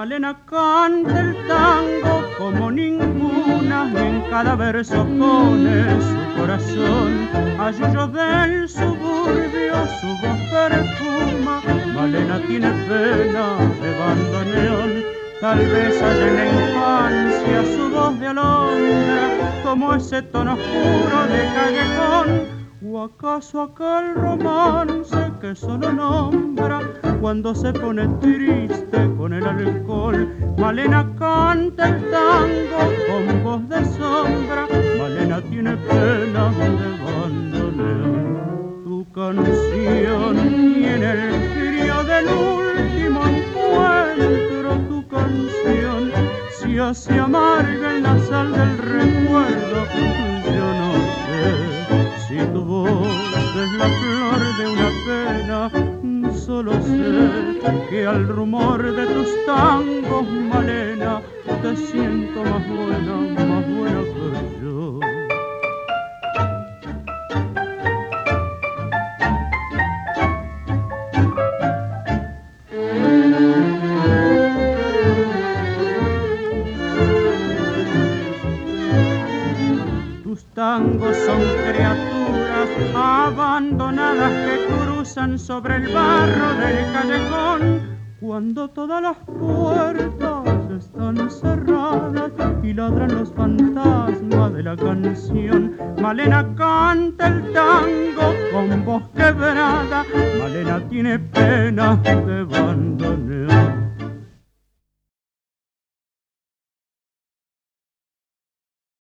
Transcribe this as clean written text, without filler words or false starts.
Malena canta el tango como ninguna, y en cada verso pone su corazón. Ayuyo del suburbio su voz perfuma, Malena tiene pena de bandoneón. Tal vez haya en la infancia su voz de alondra, como ese tono oscuro de callejón. ¿O acaso aquel romance que solo nombra cuando se pone triste con el alcohol? Malena canta el tango con voz de sombra, Malena tiene pena de bandoneón. Tu canción tiene el frío del último encuentro, tu canción se hace amarga en la sal del recuerdo. Yo no sé si tu voz es la flor de una pena, solo sé que al rumor de tus tangos, Malena, te siento más buena que yo. Tus tangos son criaturas abandonadas que cruzan sobre el barro del callejón, cuando todas las puertas están cerradas y ladran los fantasmas de la canción. Malena canta el tango con voz quebrada, Malena tiene pena de bandoneón.